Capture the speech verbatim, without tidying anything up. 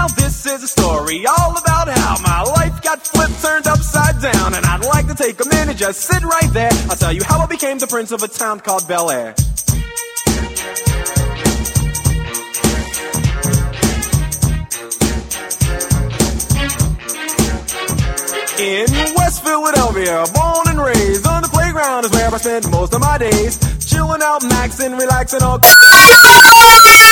Now this is a story all about how my life got flipped, turned upside down. And I'd like to take a minute, just sit right there. I'll tell you how I became the prince of a town called Bel Air. In West Philadelphia, born and raised, on the playground is where I spent most of my days. Chilling out, maxing, relaxing, all